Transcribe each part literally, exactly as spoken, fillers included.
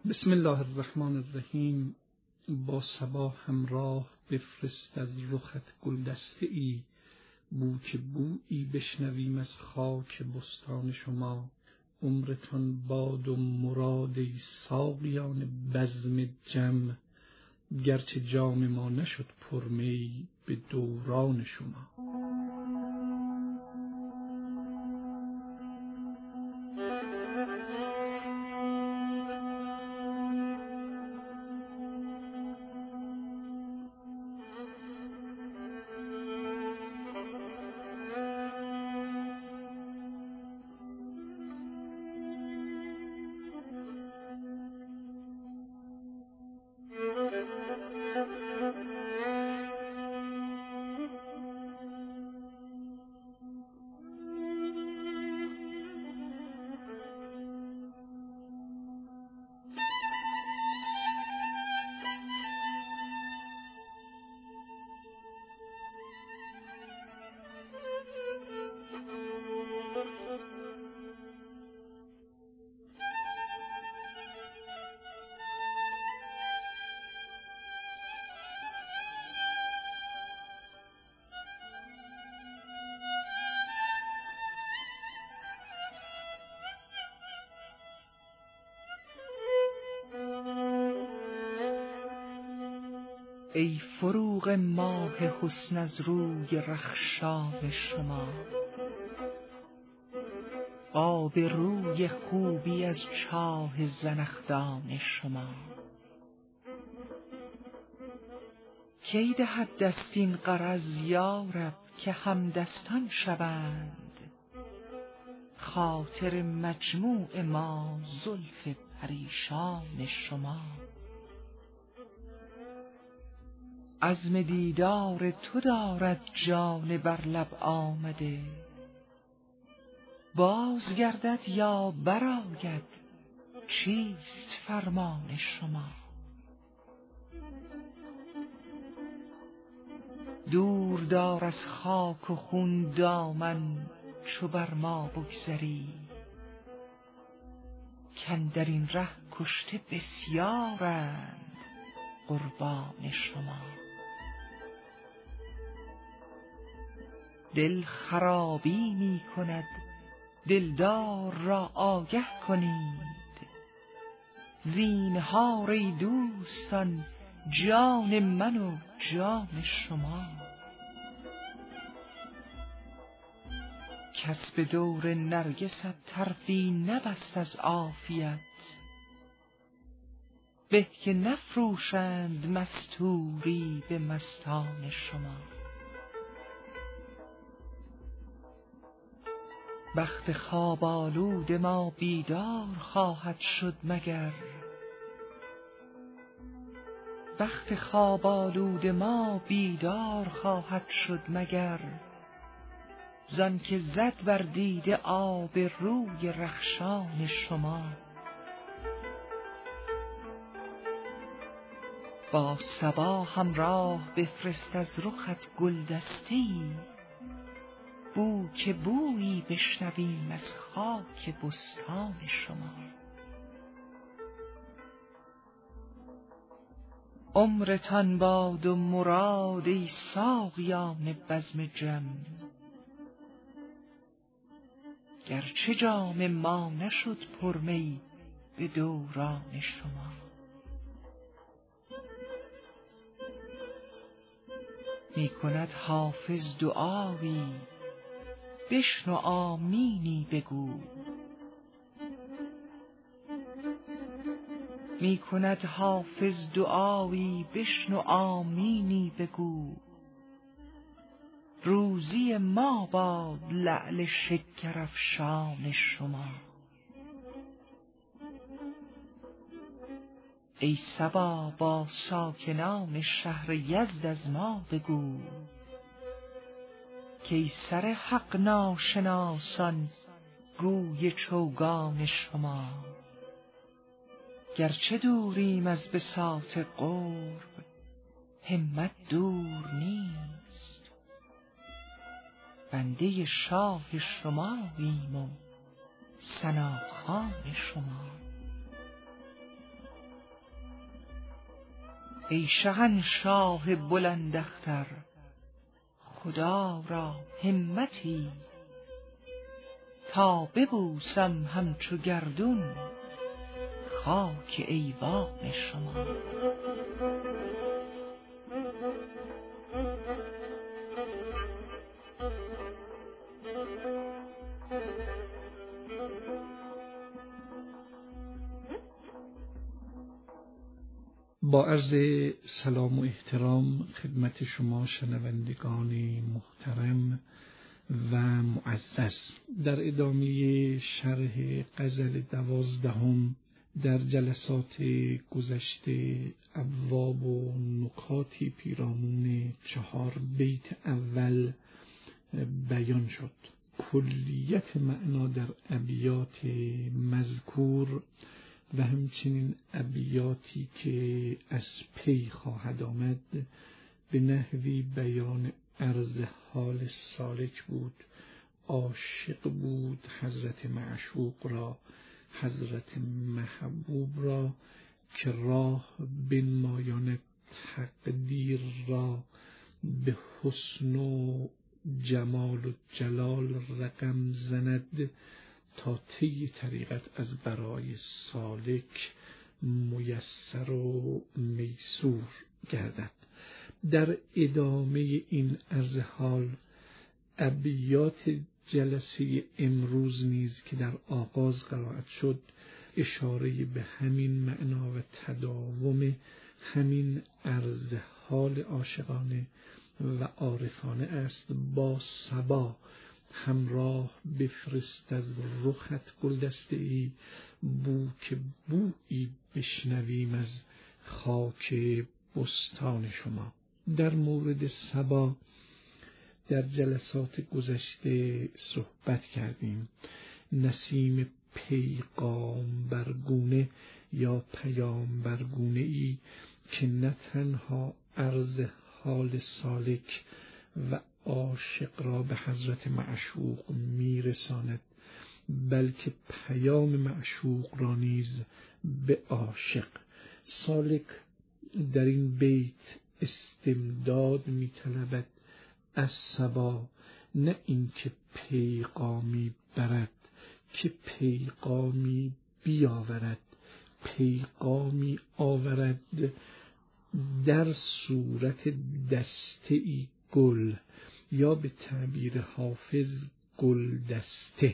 بسم الله الرحمن الرحیم. با صبا همراه بفرست از رخت گلدسته ای، بو که بویی بشنویم از خاک بستان شما. عمرتان باد و مراد ای ساقیان بزم جم، گرچه جام ما نشد پرمی به دوران شما. ای فروغ ماه حسن از روی رخشان شما، آب روی خوبی از چاه زنخدان شما. کی دهد دست این غرض یارب که همدستان شوند، خاطر مجموع ما زلف پریشان شما. عزم دیدار تو دارد جان بر لب آمده، باز گردد یا برآید چیست فرمان شما. دور دار از خاک و خون دامن چو بر ما بگذری، کاندر این ره کشته بسیارند قربان شما. دل خرابی می کند دلدار را آگه کنید، زینهار ای دوستان جان من و جان شما. کس به دور نرگست طرفی نبست از عافیت، به که نفروشند مستوری به مستان شما. بخت خواب آلود ما بیدار خواهد شد مگر، بخت خواب آلود ما بیدار خواهد شد مگر، زان که زد بر دیده آب روی رخشان شما. با صبا همراه بفرست از رخت گلدسته ای، بو که بویی بشنویم از خاک بستان شما. عمرتان باد و مراد ای ساقیان بزم جم، گرچه جام ما نشد پرمی به دوران شما. می کند حافظ دعایی بشنو آمینی بگو، می کند حافظ دعایی بشنو آمینی بگو. روزی ما باد لعل شکرافشان شما. ای صبا با ساکنان شهر یزد از ما بگو، که ای سر حق ناشناسان گوی چوگان شما. گرچه دوریم از بساط قرب همت دور نیست، بنده شاه شماییم و ثناخوان شما. ای شهنشاه بلند اختر، خدا را همتی تا ببوسم همچو گردون خاک ایوان شما. با عرض سلام و احترام خدمت شما شنوندگان محترم و معزز، در ادامه شرح غزل دوازدهم در جلسات گذشته ابواب و نکاتی پیرامون چهار بیت اول بیان شد. کلیت معنا در ابیات مذکور و همچنین ابیاتی که از پی خواهد آمد به نحوی بیان عرض حال سالک بود. عاشق بود حضرت معشوق را، حضرت محبوب را، که راه بنمایاند تقدیر را، به حسن و جمال و جلال رقم زند تا طی طریقت از برای سالک میسر و میسور گردد. در ادامه این عرض حال ابیات جلسه امروز نیز که در آغاز قرائت شد اشاره به همین معنا و تداوم همین عرض حال عاشقانه و عارفانه است. با صبا همراه بفرست از رخت گلدسته ای، بو که بویی بشنویم از خاک بستان شما. در مورد صبا در جلسات گذشته صحبت کردیم. نسیم پیغامبرگونه یا پیامبرگونه ای که نه تنها عرض حال سالک و عاشق را به حضرت معشوق میرساند، بلکه پیام معشوق را نیز به عاشق. سالک در این بیت استمداد می‌طلبد از صبا، نه اینکه پیغامی برد که پیغامی بیاورد، پیغامی آورد در صورت دسته‌ای گل، یا به تعبیر حافظ گل دسته.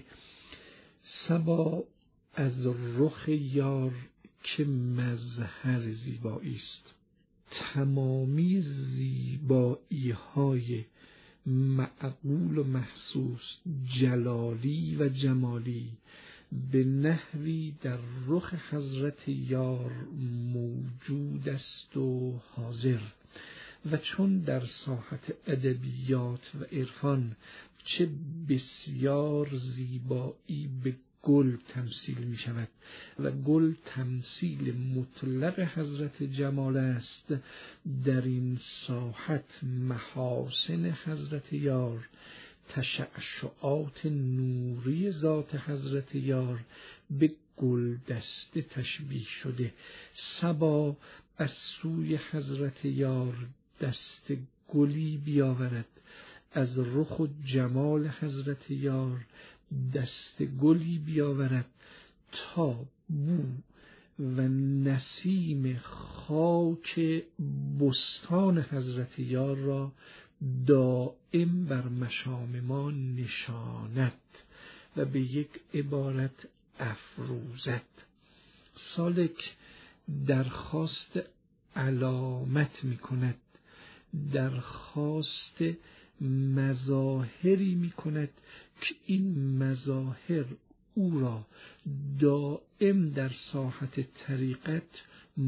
صبا از رخ یار که مظهر زیبایی است. تمامی زیبایی های معقول و محسوس، جلالی و جمالی، به نحوی در رخ حضرت یار موجود است و حاضر. و چون در ساحت ادبیات و عرفان چه بسیار زیبایی به گل تمثیل می شود و گل تمثیل مطلق حضرت جمال است، در این ساحت محاسن حضرت یار، تشعشعات نوری ذات حضرت یار به گل دسته تشبیه شده. صبا از سوی حضرت یار دست گلی بیاورد، از رخ و جمال حضرت یار دست گلی بیاورد تا بو و نسیم خاک بستان حضرت یار را دائم بر مشام ما نشاند و به یک عبارت افروزد. سالک درخواست علامت می کند، درخواست مظاهری می کند که این مظاهر او را دائم در ساحت طریقت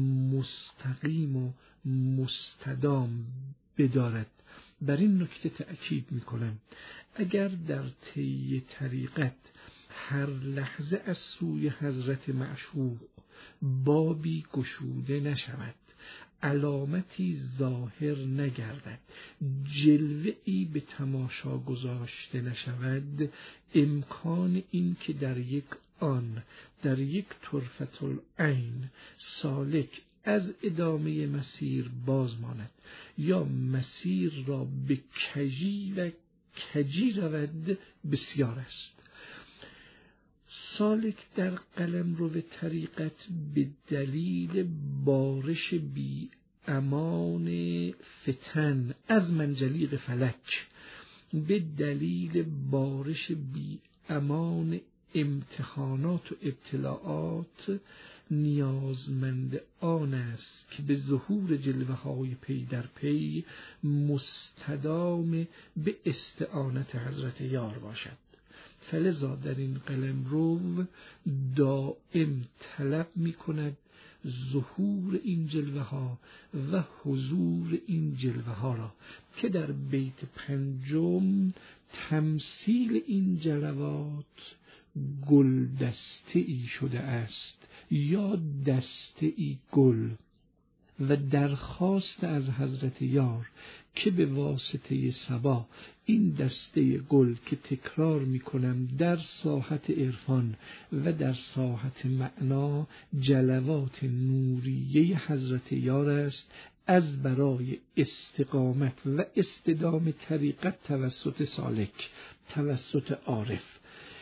مستقیم و مستدام بدارد. بر این نکته تأکید می کنم اگر در طی طریقت هر لحظه از سوی حضرت معشوق بابی گشوده نشود، علامتی ظاهر نگردد، جلوه‌ای به تماشا گذاشته نشود، امکان این که در یک آن، در یک طرفة العین سالک از ادامه مسیر باز ماند یا مسیر را به کجی و کجی رود بسیار است. سالک در قلمرو طریقت به دلیل بارش بی امان فتن از منجلیق فلک، به دلیل بارش بی امان امتحانات و ابتلاعات نیازمند آن است که به ظهور جلوه های پی در پی مستدام به استعانت حضرت یار باشد. فلذا در این قلمرو دائم طلب می کند ظهور این جلوه ها و حضور این جلوه ها را که در بیت پنجم تمثیل این جلوات گل دسته ای شده است یا دسته ای گل و درخواست از حضرت یار که به واسطه صبا این دسته گل که تکرار می کنم در ساحت عرفان و در ساحت معنا جلوات نوریه حضرت یار است، از برای استقامت و استدام طریقت توسط سالک، توسط عارف،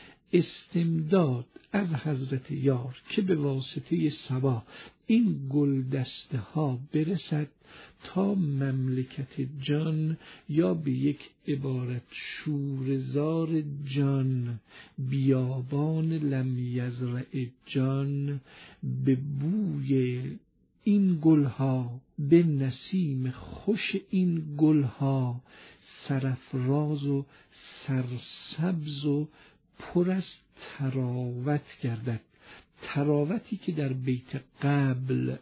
استمداد از حضرت یار که به واسطه صبا این گل دسته ها برسد تا مملکت جان، یا به یک عبارت شورزار جان، بیابان لم یزرع جان، به بوی این گلها، به نسیم خوش این گلها سرفراز و سرسبز و پر از تراوت گردد. تراوتی که در بیت قبل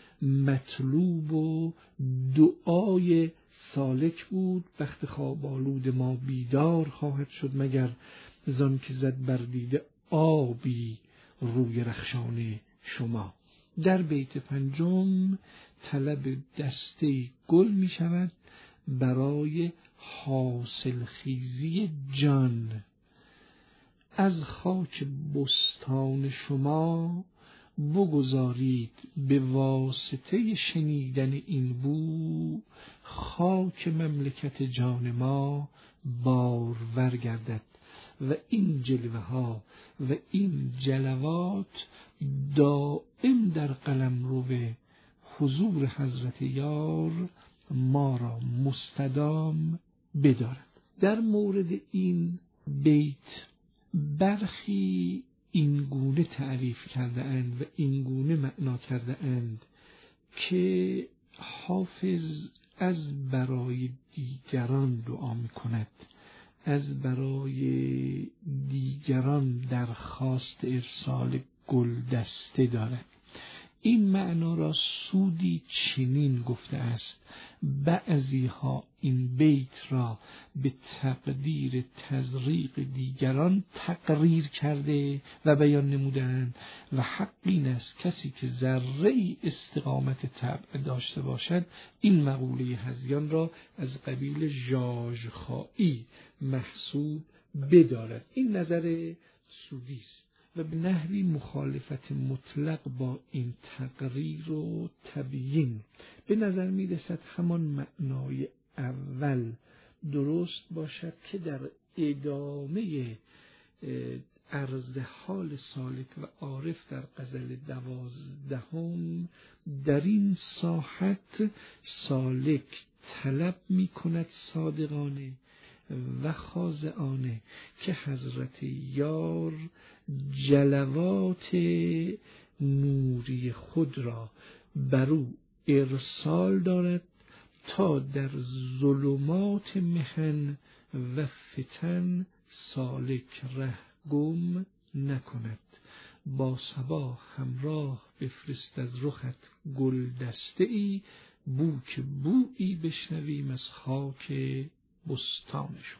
مطلوب و دعای سالک بود، وقت خواب آلود ما بیدار خواهد شد مگر زان که زد بر دیده آبی روی رخشان شما. در بیت پنجم طلب دسته گل می شود برای حاصل خیزی جان. از خاک بستان شما بگذارید به واسطه شنیدن این بو خاک مملکت جان ما بارور گردد و این جلوه ها و این جلوات دائم در قلمرو حضور حضرت یار ما را مستدام بدارد. در مورد این بیت برخی این گونه تعریف کرده اند و این گونه معنا کرده اند که حافظ از برای دیگران دعا می کند، از برای دیگران درخواست ارسال گل دسته دارد. این معنا را سودی چنین گفته است: بعضی ها این بیت را به تقدیر تزریق دیگران تقریر کرده و بیان نمودند و حق این است کسی که ذره استقامت طبع داشته باشد این مقوله هذیان را از قبیل ژاژخایی محسوب بدارد. این نظر سودی است و به نحوی مخالفت مطلق با این تقریر و تبیین. به نظر می رسد همان معنای اول درست باشد که در ادامه عرض حال سالک و عارف در غزل دوازدهم در این ساحت سالک طلب می کند صادقانه و خاضعانه که حضرت یار جلوات نوری خود را بر او ارسال دارد تا در ظلمات محن و فتن سالک ره گم نکند. با صبا همراه بفرست از رخت گل دسته ای، بو که بویی بشنویم از خاک بستانشون.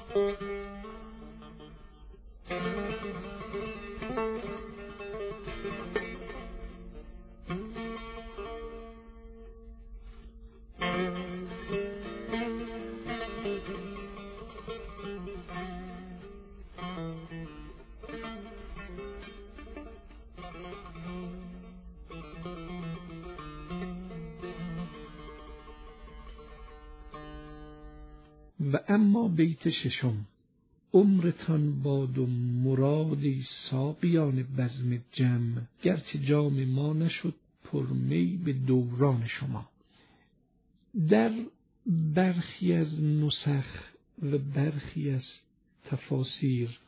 و اما بیت ششم: عمرتان باد و مرادی ساقیان بزم جم، گرچه جام ما نشد پرمی به دوران شما. در برخی از نسخ و برخی از تفاسیر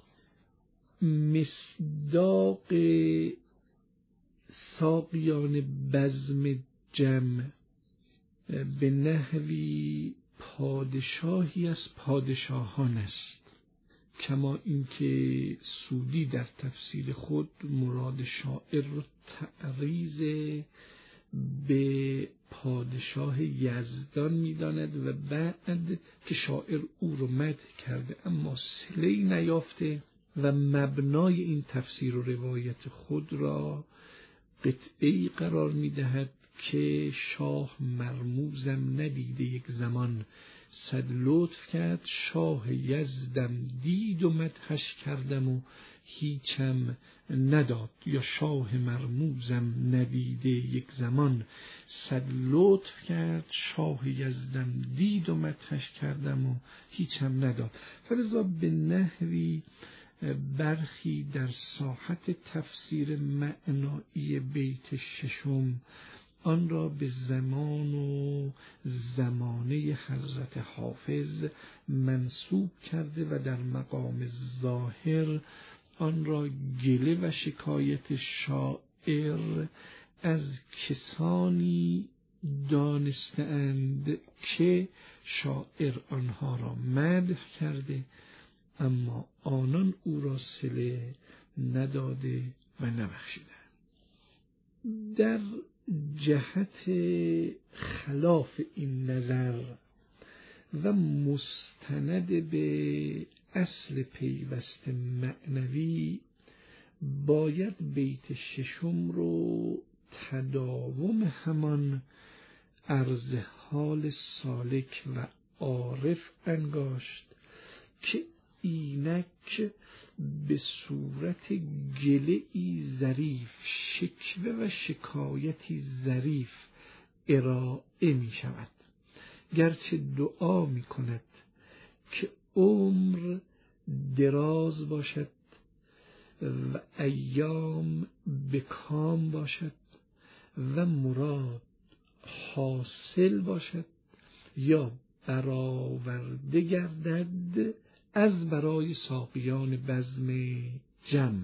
مصداق ساقیان بزم جم به نحوی پادشاهی از پادشاهان است، کما اینکه سودی در تفسیر خود مراد شاعر رو تعریض به پادشاه یزدان می‌داند و بعد که شاعر او رو مدح کرده اما صله‌ای نیافته و مبنای این تفسیر و روایت خود را قطعه‌ای قرار می‌دهد که شاه مرموزم ندیده یک زمان صد لطف کرد، شاه یزدم دید و مدحش کردم و هیچم نداد. یا شاه مرموزم ندیده یک زمان صد لطف کرد، شاه یزدم دید و مدحش کردم و هیچم نداد. فلذا به نحوی برخی در ساحت تفسیر معنایی بیت ششم آن را به زمان و زمانه حضرت حافظ منسوب کرده و در مقام ظاهر آن را گله و شکایت شاعر از کسانی دانستند که شاعر آنها را مدح کرده اما آنان او را صله نداده و نبخشیده. در جهت خلاف این نظر و مستند به اصل پیوست معنوی باید بیت ششم رو تداوم همان عرض حال سالک و عارف انگاشت که اینک به صورت گله‌ای ظریف، شکوه و شکایتی ظریف ارائه می شود، گرچه دعا می کند که عمر دراز باشد و ایام بکام باشد و مراد حاصل باشد یا برآورده گردد از برای ساقیان بزم جم.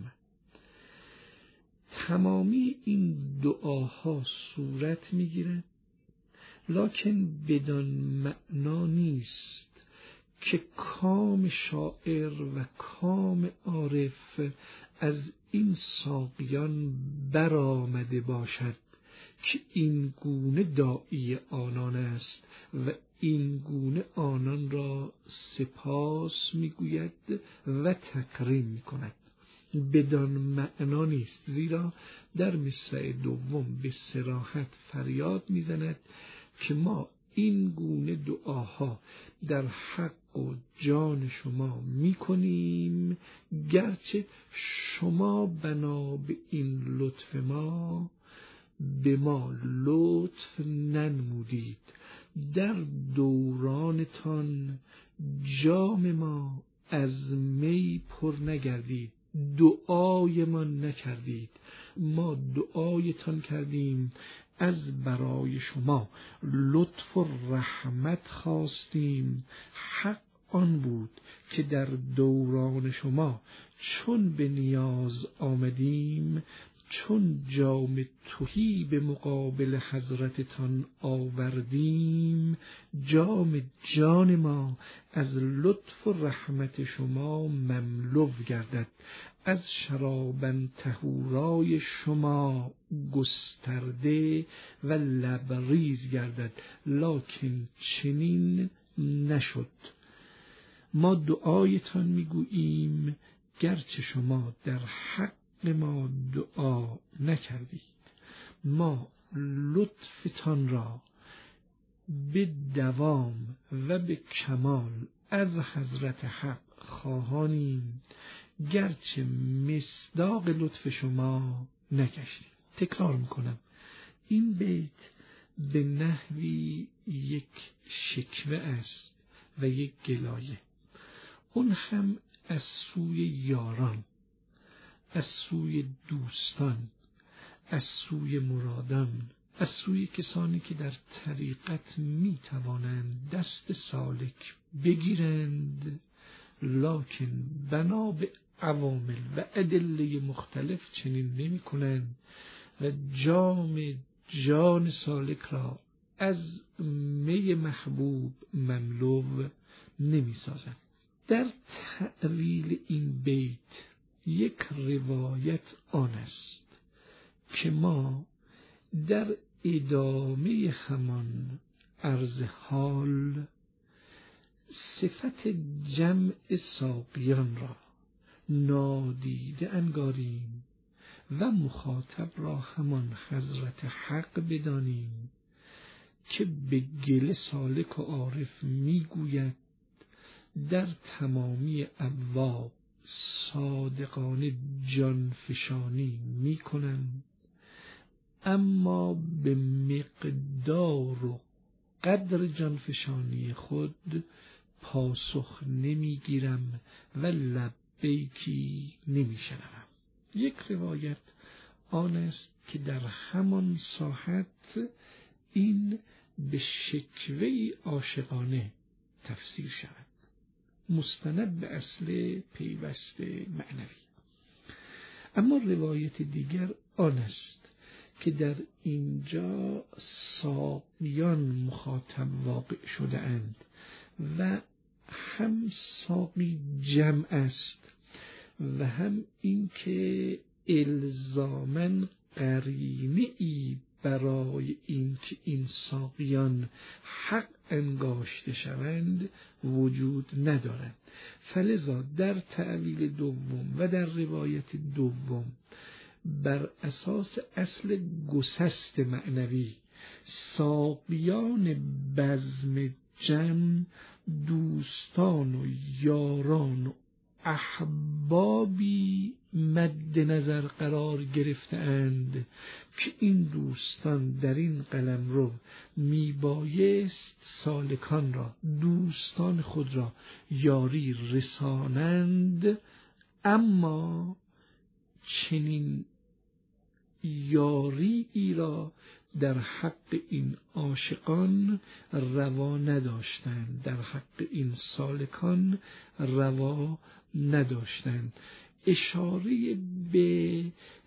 تمامی این دعاها صورت میگیرد لکن بدان معنا نیست که کام شاعر و کام عارف از این ساقیان برآمده باشد که این گونه داعی آنان است و این گونه آنان را سپاس میگوید و تکریم میکند. بدان معنا نیست، زیرا در مصرع دوم به صراحت فریاد میزند که ما این گونه دعاها در حق و جان شما میکنیم، گرچه شما بنا به این لطف ما به ما لطف ننمودید، در دورانتان جام ما از می پر نگردید، دعای ما نکردید، ما دعایتان کردیم، از برای شما لطف و رحمت خواستیم. حق آن بود که در دوران شما چون به نیاز آمدیم، چون جام تهی به مقابل حضرتتان آوردیم، جام جان ما از لطف و رحمت شما مملو گردد، از شرابن طهورای شما گسترده و لبریز گردد. لکن چنین نشد. ما دعایتان میگوییم گرچه شما در حق ما دعا نکردید. ما لطفتان را به دوام و به کمال از حضرت حق خواهانیم، گرچه مصداق لطف شما نکشتیم. تکرار میکنم، این بیت به نحوی یک شکوه است و یک گلایه، اون هم از سوی یاران، از سوی دوستان، از سوی مرادان، از سوی کسانی که در طریقت می توانند دست سالک بگیرند، لکن بنا به عوامل و ادله مختلف چنین نمی کنند و جام جان سالک را از می محبوب مملو نمی سازند. در تأویل این بیت یک روایت آن است که ما در ادامه همان عرض حال صفت جمع ساقیان را نادیده انگاریم و مخاطب را همان حضرت حق بدانیم که به گل سالک و عارف میگوید در تمامی ابواب صادقانه جانفشانی میکنم، اما به مقدار و قدر جانفشانی خود پاسخ نمیگیرم و لبیکی نمیشنوم. یک روایت آن است که در همان ساحت این به شکوهی عاشقانه تفسیر شود، مستند به اصل پیوسته معنوی. اما روایت دیگر آن است که در اینجا ساقیان مخاطب واقع شده اند و هم ساقی جمع است و هم اینکه الزاماً قرینه‌ای برای اینکه این ساقیان حق انگاشته شوند وجود ندارد. فلذا در تأویل دوم و در روایت دوم بر اساس اصل گسست معنوی ساقیان بزم جمع دوستان و یاران و احبابی مد نظر قرار گرفتند که این دوستان در این قلمرو میبایست سالکان را، دوستان خود را یاری رسانند، اما چنین یاری ای را در حق این عاشقان روا نداشتند، در حق این سالکان روا نداشتند. اشاره به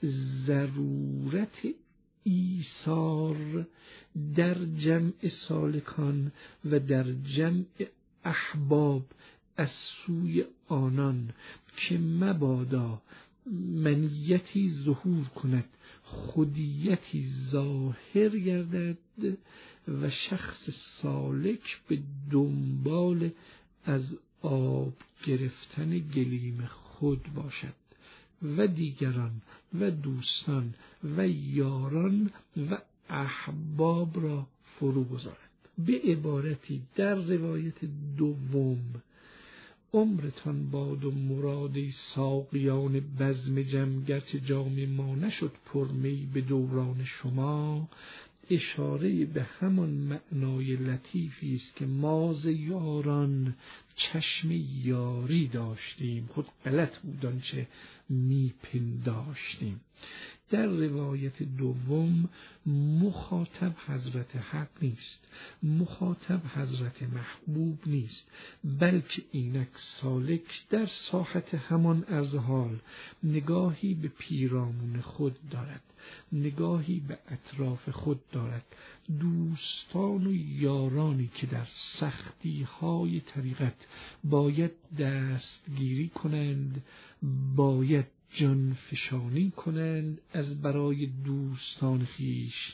ضرورت ایثار در جمع سالکان و در جمع احباب از سوی آنان که مبادا منیتی ظهور کند، خودیتی ظاهر گردد و شخص سالک به دنبال از آب گرفتن گلیم خود باشد و دیگران و دوستان و یاران و احباب را فرو گذارد. به عبارتی در روایت دوم عمرتان باد و مراد ساقیان بزم جمع گرچه جام ما نشد پرمی به دوران شما، اشاره به همان معنای لطیفی است که ما ز یاران چشم یاری داشتیم، خود غلط بود آنچه میپنداشتیم. در روایت دوم مخاطب حضرت حق نیست، مخاطب حضرت محبوب نیست، بلکه اینک سالک در ساحت همان ارزحال نگاهی به پیرامون خود دارد، نگاهی به اطراف خود دارد. دوستان و یارانی که در سختی های طریقت باید دستگیری کنند، باید جان فشانی کنند از برای دوستان خیش،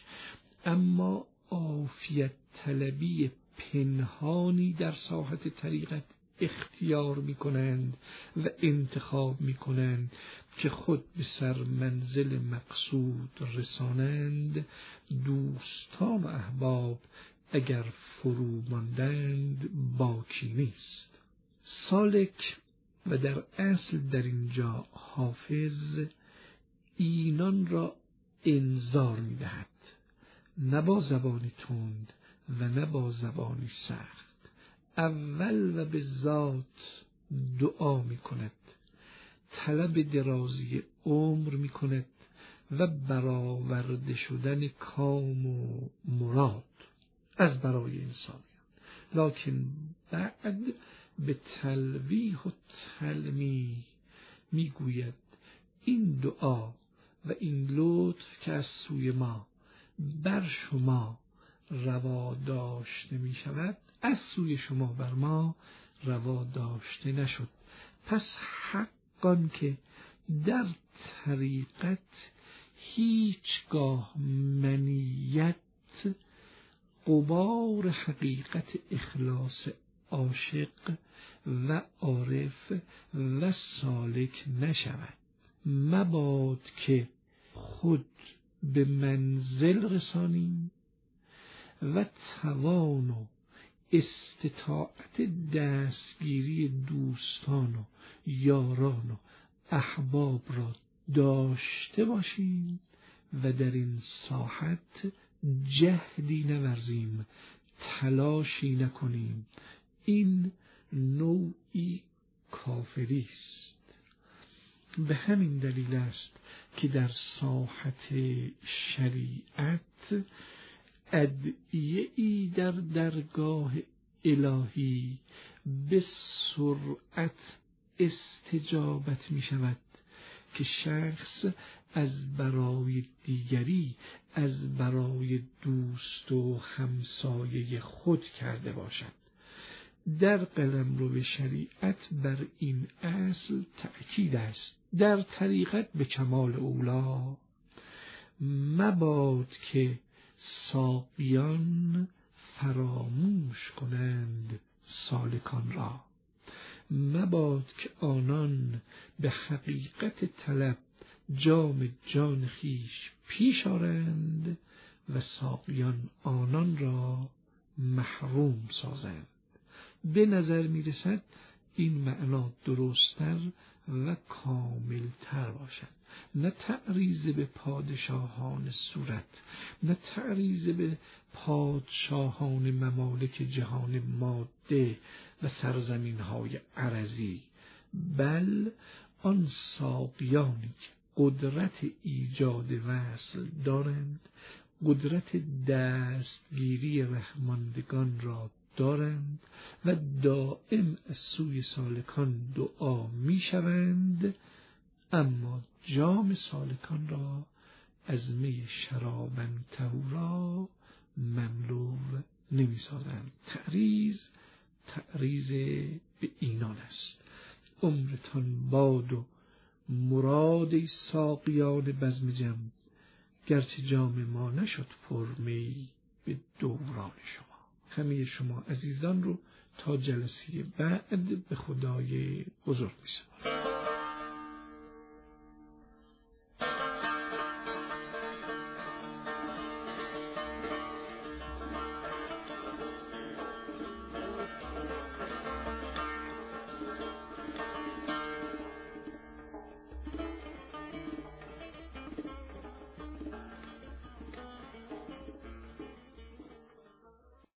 اما عافیت طلبی پنهانی در ساحت طریقت اختیار می کنند و انتخاب می کنند که خود به سر منزل مقصود رسانند، دوستان و احباب اگر فرو ماندند باکی نیست. سالک و در اصل در اینجا حافظ اینان را انذار می دهد، نه با زبانی تند و نه با زبانی سخت. اول و به ذات دعا می کند، طلب درازی عمر می کند و برآورده شدن کام و مراد از برای انسانیان، لکن بعد به تلویح و تلمیح می گوید این دعا و این لطف که از سوی ما بر شما روا داشته می شود، از سوی شما بر ما روا داشته نشد. پس حقان که در طریقت هیچگاه منیت غبار حقیقت اخلاص عاشق و عارف و سالک نشود. مباد که خود به منزل رسانیم و توان و استطاعت دستگیری دوستان و یاران و احباب را داشته باشیم و در این ساحت جهدی نورزیم، تلاشی نکنیم. این نوعی کافری است. به همین دلیل است که در ساحت شریعت ادعیه‌ای در درگاه الهی به سرعت استجابت می شود که شخص از برای دیگری از برای دوست و همسایه خود کرده باشد. در قلمرو شریعت بر این اصل تأکید است. در طریقت به کمال اولا مباد که ساقیان فراموش کنند سالکان را، مباد که آنان به حقیقت طلب جام جان خیش پیش آرند و ساقیان آنان را محروم سازند. به نظر می رسد این معنا درست‌تر و کاملتر باشد. نه تعریض به پادشاهان صورت، نه تعریض به پادشاهان ممالک جهان ماده و سرزمین‌های ارضی، بل آن ساقیانی که قدرت ایجاد وصل دارند، قدرت دستگیری رحماندگان را دارند و دائم از سوی سالکان دعا می شوند، اما جام سالکان را از می شرابا طهورا مملو نمی سازند. تعریض تعریض به اینان است. عمرتان باد و مراد ساقیان بزم جم، گرچه جام ما نشد پر می به دوران شما. همه شما عزیزان رو تا جلسه بعد به خدای بزرگ می سپارم.